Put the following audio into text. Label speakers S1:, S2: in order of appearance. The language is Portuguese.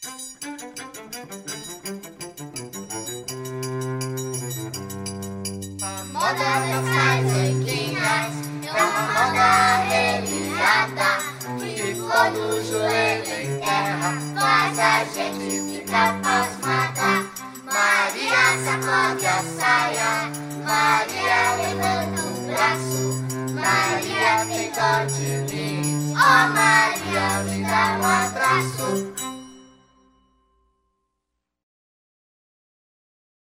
S1: A moda das casequinhas é uma moda religiada que for do joelho em terra faz a gente ficar pasmada. Maria sacode a saia, Maria levanta o braço, Maria tem dó de mim, oh Maria me dá um abraço.